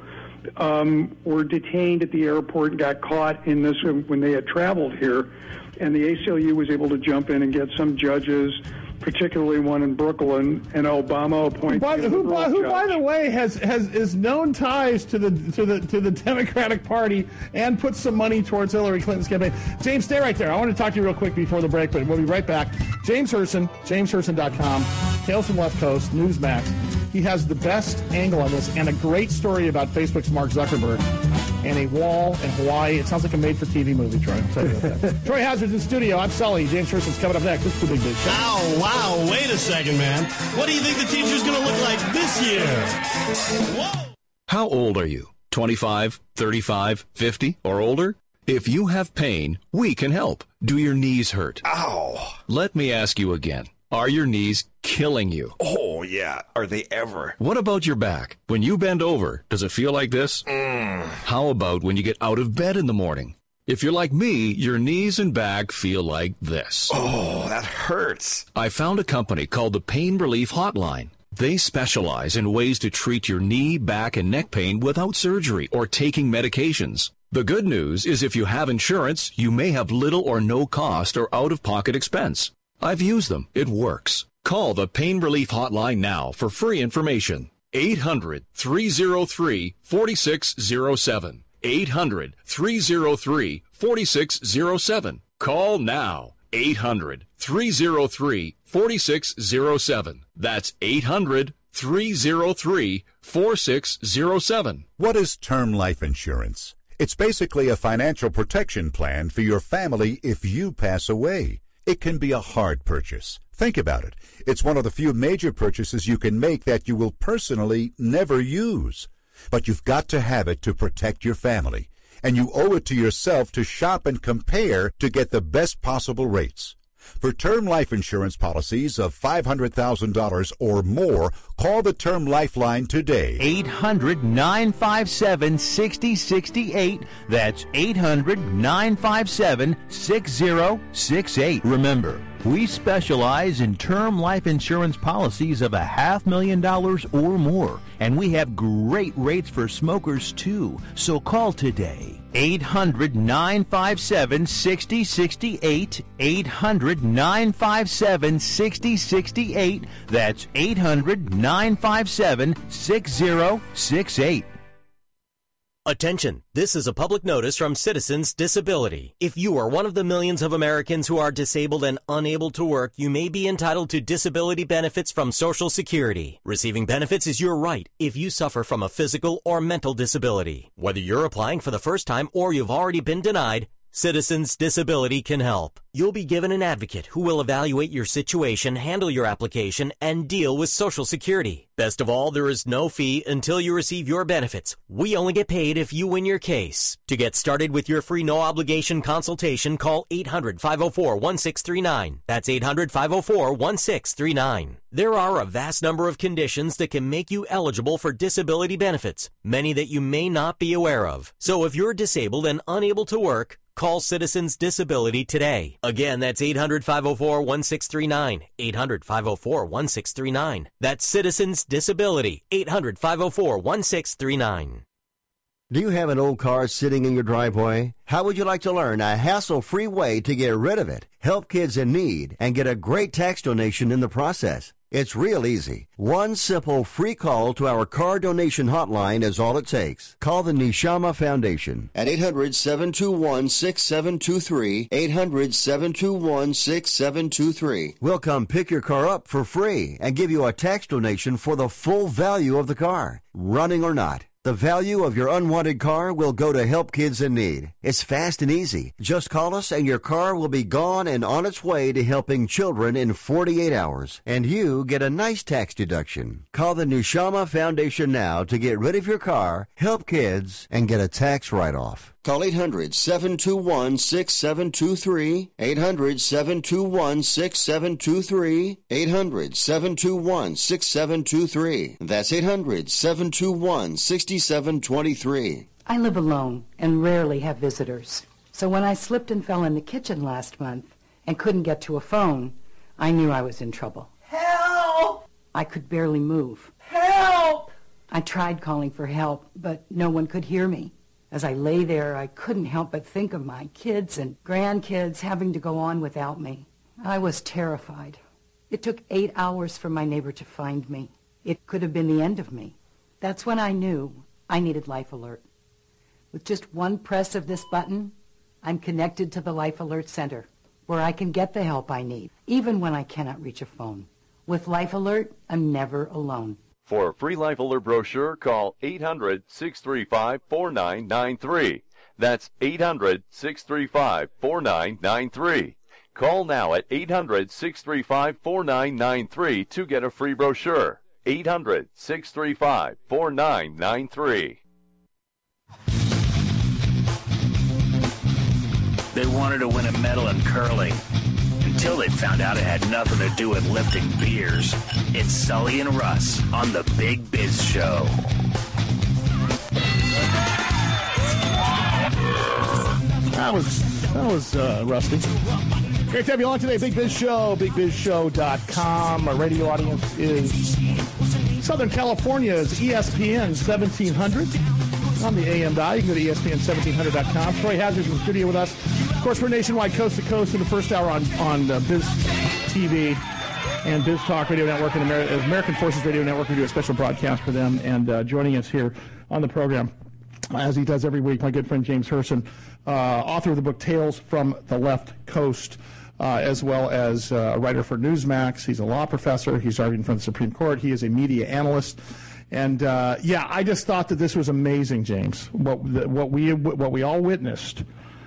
um, were detained at the airport and got caught in this when they had traveled here. And the A C L U was able to jump in and get some judges, particularly one in Brooklyn, and Obama appointed. By, who, by, who by the way, has, has is known ties to the to the to the Democratic Party and put some money towards Hillary Clinton's campaign. James, stay right there. I want to talk to you real quick before the break, but we'll be right back. James Herson, james herson dot com, Tales from Left Coast, Newsmax. He has the best angle on this and a great story about Facebook's Mark Zuckerberg and a wall in Hawaii. It sounds like a made-for-T V movie, Troy. I'll tell you about that. Troy Hazard's in studio. I'm Sully. James Herson's coming up next. This is the Big Big Show. Ow, wow, wait a second, man. What do you think the teacher's going to look like this year? Whoa! How old are you? twenty-five, thirty-five, fifty, or older? If you have pain, we can help. Do your knees hurt? Ow. Let me ask you again. Are your knees killing you? Oh, yeah. Are they ever? What about your back? When you bend over, does it feel like this? Mm. How about when you get out of bed in the morning? If you're like me, your knees and back feel like this. Oh, that hurts. I found a company called the Pain Relief Hotline. They specialize in ways to treat your knee, back, and neck pain without surgery or taking medications. The good news is if you have insurance, you may have little or no cost or out-of-pocket expense. I've used them. It works. Call the Pain Relief Hotline now for free information. eight hundred, three oh three, four six oh seven. eight hundred, three oh three, four six oh seven. Call now. eight hundred, three oh three, four six oh seven. That's eight hundred, three oh three, four six oh seven. What is term life insurance? It's basically a financial protection plan for your family if you pass away. It can be a hard purchase. Think about it. It's one of the few major purchases you can make that you will personally never use. But you've got to have it to protect your family. And you owe it to yourself to shop and compare to get the best possible rates. For term life insurance policies of five hundred thousand dollars or more, call the Term Lifeline today. eight hundred, nine five seven, six oh six eight. That's eight hundred, nine five seven, six oh six eight. Remember, we specialize in term life insurance policies of a half million dollars or more, and we have great rates for smokers too. So call today. eight hundred, nine five seven, six oh six eight. eight hundred, nine five seven, six oh six eight. That's eight hundred, nine five seven, six oh six eight. Attention, this is a public notice from Citizens Disability. If you are one of the millions of Americans who are disabled and unable to work, you may be entitled to disability benefits from Social Security. Receiving benefits is your right if you suffer from a physical or mental disability. Whether you're applying for the first time or you've already been denied, Citizens Disability can help. You'll be given an advocate who will evaluate your situation, handle your application, and deal with Social Security. Best of all, there is no fee until you receive your benefits. We only get paid if you win your case. To get started with your free no-obligation consultation, call eight hundred, five oh four, one six three nine. That's eight hundred, five oh four, one six three nine. There are a vast number of conditions that can make you eligible for disability benefits, many that you may not be aware of. So if you're disabled and unable to work, Call Citizens Disability today. Again, that's eight hundred, five oh four, one six three nine. eight hundred, five oh four, one six three nine. That's Citizens Disability. eight hundred, five oh four, one six three nine. Do you have an old car sitting in your driveway? How would you like to learn a hassle-free way to get rid of it, help kids in need, and get a great tax donation in the process? It's real easy. One simple free call to our car donation hotline is all it takes. Call the Neshama Foundation at eight hundred, seven two one, six seven two three, eight hundred, seven two one, six seven two three. We'll come pick your car up for free and give you a tax donation for the full value of the car, running or not. The value of your unwanted car will go to help kids in need. It's fast and easy. Just call us and your car will be gone and on its way to helping children in forty-eight hours. And you get a nice tax deduction. Call the Neshama Foundation now to get rid of your car, help kids, and get a tax write-off. Call eight hundred, seven two one, six seven two three, eight hundred, seven two one, six seven two three, eight hundred, seven two one, six seven two three. That's eight hundred, seven two one, six seven two three. I live alone and rarely have visitors. So when I slipped and fell in the kitchen last month and couldn't get to a phone, I knew I was in trouble. Help! I could barely move. Help! I tried calling for help, but no one could hear me. As I lay there, I couldn't help but think of my kids and grandkids having to go on without me. I was terrified. It took eight hours for my neighbor to find me. It could have been the end of me. That's when I knew I needed Life Alert. With just one press of this button, I'm connected to the Life Alert Center, where I can get the help I need, even when I cannot reach a phone. With Life Alert, I'm never alone. For a free Life Alert brochure, call eight hundred, six three five, four nine nine three. That's eight hundred, six three five, four nine nine three. Call now at eight hundred, six three five, four nine nine three to get a free brochure. eight hundred, six three five, four nine nine three. They wanted to win a medal in curling until they found out it had nothing to do with lifting beers. It's Sully and Russ on the Big Biz Show. That was that was uh, rusty. Great to have you on today, Big Biz Show, big biz show dot com. Our radio audience is Southern California's E S P N seventeen hundred on the A M dial. You can go to E S P N seventeen hundred dot com. Troy Hazard's in the studio with us. Of course, we're nationwide, coast to coast, in the first hour on, on uh, Biz T V and Biz Talk Radio Network and Amer- American Forces Radio Network. We do a special broadcast for them. And uh, joining us here on the program, as he does every week, my good friend James Herson, uh, author of the book Tales from the Left Coast, uh, as well as uh, a writer for Newsmax. He's a law professor. He's arguing for the Supreme Court. He is a media analyst. And, uh, yeah, I just thought that this was amazing, James, what, what, we, what we all witnessed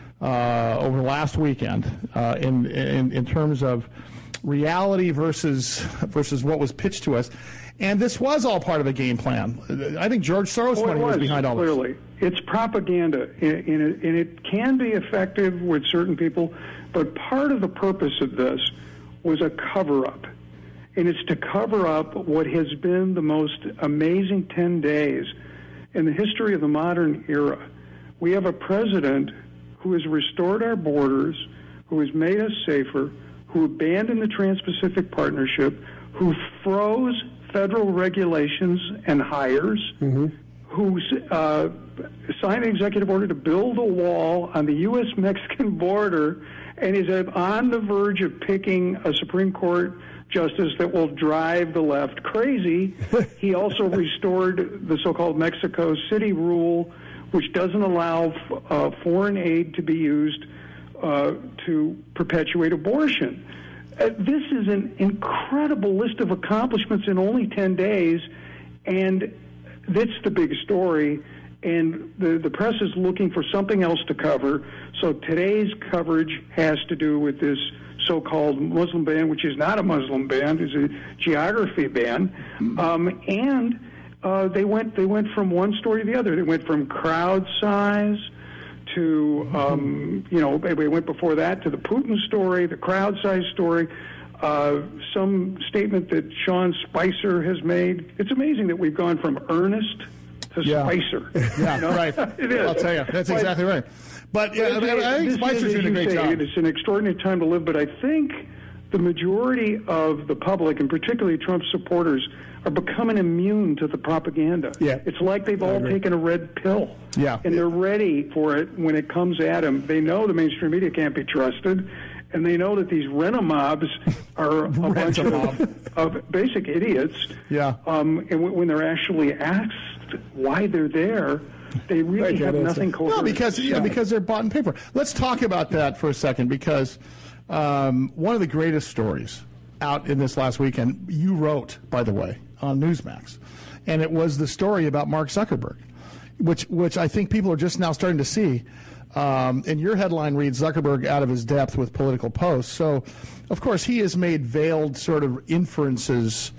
uh, over the last weekend uh, in, in, in terms of reality versus, versus what was pitched to us. And this was all part of a game plan. I think George Soros oh, was, was behind all clearly. this. Clearly. It's propaganda, and it, and it can be effective with certain people, but part of the purpose of this was a cover-up. And it's to cover up what has been the most amazing ten days in the history of the modern era. We have a president who has restored our borders, who has made us safer, who abandoned the Trans-Pacific Partnership, who froze federal regulations and hires, mm-hmm. who uh, signed an executive order to build a wall on the U S Mexican border, and is on the verge of picking a Supreme Court justice that will drive the left crazy. He also restored the so-called Mexico City rule, which doesn't allow uh, foreign aid to be used uh, to perpetuate abortion. Uh, this is an incredible list of accomplishments in only ten days, and that's the big story. And the, the press is looking for something else to cover. So today's coverage has to do with this so-called Muslim ban, which is not a Muslim ban, it's a geography ban. Um, and uh, they went they went from one story to the other. They went from crowd size to, um, you know, they went before that to the Putin story, the crowd size story, uh, some statement that Sean Spicer has made. It's amazing that we've gone from earnest to Yeah. Spicer. Yeah, You know? right. It is. I'll tell you, that's But- exactly right. But yeah, but I, mean, I think this Spicer's is, as doing a you great say, job. It's an extraordinary time to live, but I think the majority of the public, and particularly Trump supporters, are becoming immune to the propaganda. Yeah. It's like they've all agree. taken a red pill. Yeah. And they're ready for it when it comes at them. They know the mainstream media can't be trusted, and they know that these rent-a-mobs are a bunch of, of basic idiots. Yeah. Um, and w- when they're actually asked why they're there, they really Okay, have that's nothing it. coherent. No, because yeah, because they're bought and paid for. Let's talk about that for a second, because um, one of the greatest stories out in this last weekend, you wrote, by the way, on Newsmax, and it was the story about Mark Zuckerberg, which which I think people are just now starting to see. Um, and your headline reads Zuckerberg out of his depth with political posts. So, of course, he has made veiled sort of inferences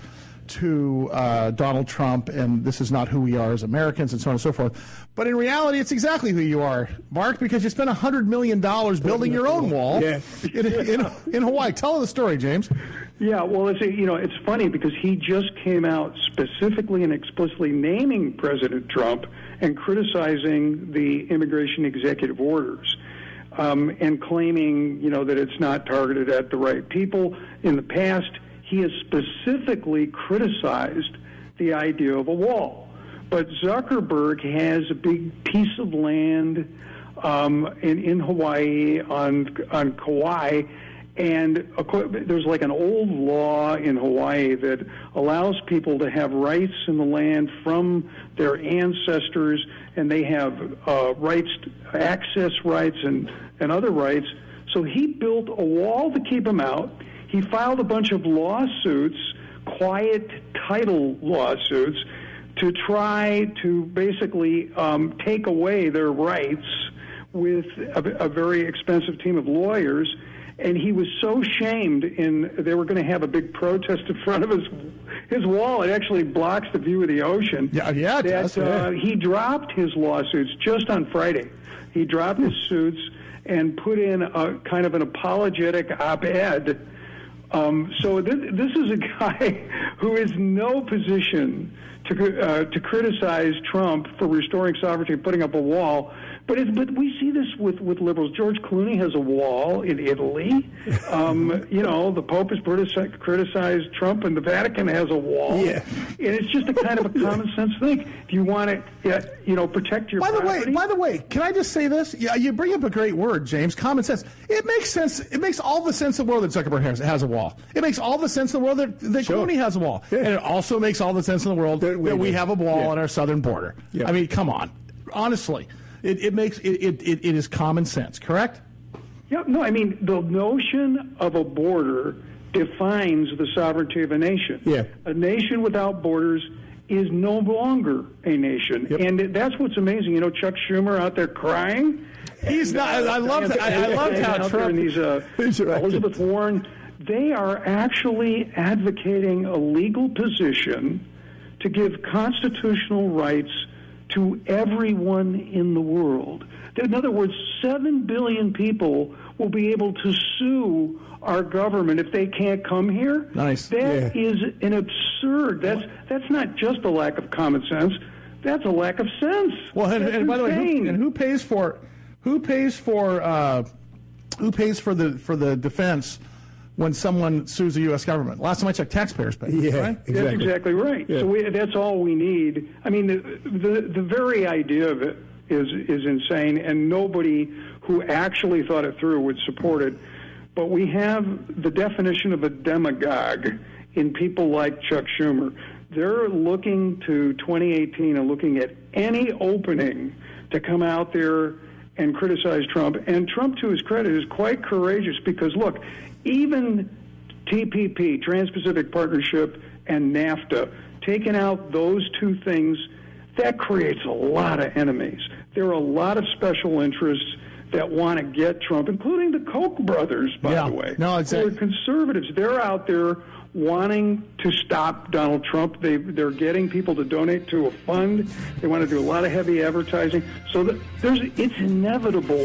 to uh, Donald Trump, and this is not who we are as Americans, and so on and so forth. But in reality, it's exactly who you are, Mark, because you spent one hundred million dollars building your own wall Yeah. in, in, in Hawaii. Tell the story, James. Yeah, well, it's, you know, it's funny because he just came out specifically and explicitly naming President Trump and criticizing the immigration executive orders, um, and claiming, you know, that it's not targeted at the right people. In the past, he has specifically criticized the idea of a wall. But Zuckerberg has a big piece of land um, in, in Hawaii on on Kauai, and there's like an old law in Hawaii that allows people to have rights in the land from their ancestors, and they have uh, rights, access rights, and, and other rights. So he built a wall to keep them out. He filed a bunch of lawsuits, quiet title lawsuits, to try to basically um, take away their rights with a, a very expensive team of lawyers. And he was so shamed in they were going to have a big protest in front of his his wall. It actually blocks the view of the ocean. Yeah, yeah, it that, does, uh, yeah. He dropped his lawsuits just on Friday. He dropped his suits and put in a kind of an apologetic op-ed. Um, so this, this is a guy who is no position to uh, to criticize Trump for restoring sovereignty and putting up a wall. But it's, but we see this with, with liberals. George Clooney has a wall in Italy. Um, you know, the Pope has criticized Trump, and the Vatican has a wall. Yeah. And it's just a kind of a common sense thing. If you want to, you know, protect your By the property. way, by the way, can I just say this? Yeah, you bring up a great word, James. Common sense. It makes sense. It makes all the sense in the world that Zuckerberg has, has a wall. It makes all the sense in the world that, that Sure. Clooney has a wall, Yeah. and it also makes all the sense in the world that we we, do. have a wall Yeah. on our southern border. Yeah. I mean, come on. Honestly, it, it makes it, it, it, it is common sense. Correct? Yeah, no, I mean, the notion of a border defines the sovereignty of a nation. Yeah. A nation without borders is no longer a nation. Yep. And that's what's amazing. You know, Chuck Schumer out there crying. He's And, not. I love and- that. I, I and- loved and how out there Trump. and these, uh, He's right. Elizabeth Warren, they are actually advocating a legal position to give constitutional rights to everyone in the world. In other words, seven billion people will be able to sue our government if they can't come here. Nice. That Yeah. is an absurd. That's that's not just a lack of common sense. That's a lack of sense. Well, and, That's and by the way, who, insane. and who pays for who pays for uh, who pays for the for the defense when someone sues the U S government? Last time I checked, taxpayers pay. Yeah, right? exactly. That's exactly right. Yeah. So we, that's all we need. I mean, the, the the very idea of it is is insane, and nobody who actually thought it through would support it. But we have the definition of a demagogue in people like Chuck Schumer. They're looking to twenty eighteen and looking at any opening to come out there and criticize Trump. And Trump, to his credit, is quite courageous because, look, even T P P, Trans-Pacific Partnership, and NAFTA, taking out those two things, that creates a lot of enemies. There are a lot of special interests that want to get Trump, including the Koch brothers, by Yeah. the way. No, exactly. They're conservatives. They're out there wanting to stop Donald Trump. They, they're getting people to donate to a fund. They want to do a lot of heavy advertising. So that there's, it's inevitable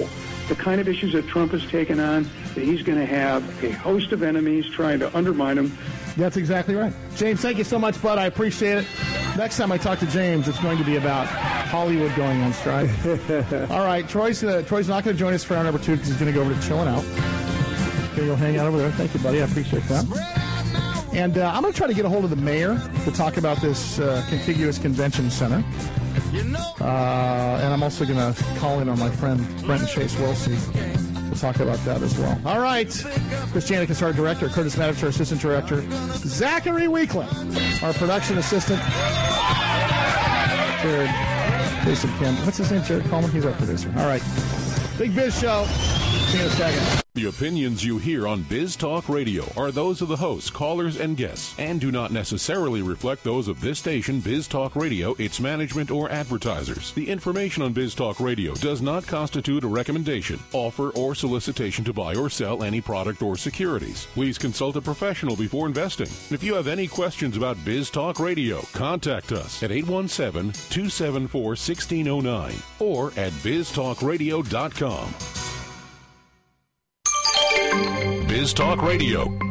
the kind of issues that Trump has taken on, that he's going to have a host of enemies trying to undermine him. That's exactly right. James, thank you so much, bud. I appreciate it. Next time I talk to James, it's going to be about Hollywood going on strike. All right, Troy's, uh, Troy's not going to join us for hour number two because he's going to go over to Chilling Out. Going to go hang out over there. Thank you, buddy. I appreciate that. And uh, I'm going to try to get a hold of the mayor to talk about this uh, contiguous convention center. Uh, and I'm also going to call in on my friend Brenton Chase Wilsey to talk about that as well. All right. Chris Janik is our director. Curtis Maddox, our assistant director. Zachary Weekland, our production assistant. Jared, Jason Kim. What's his name? Jared Coleman? He's our producer. All right. Big Biz Show. See you in a second. The opinions you hear on Biz Talk Radio are those of the hosts, callers, and guests, and do not necessarily reflect those of this station, Biz Talk Radio, its management, or advertisers. The information on Biz Talk Radio does not constitute a recommendation, offer, or solicitation to buy or sell any product or securities. Please consult a professional before investing. If you have any questions about Biz Talk Radio, contact us at eight one seven, two seven four, one six zero nine or at biz talk radio dot com. Biz Talk Radio.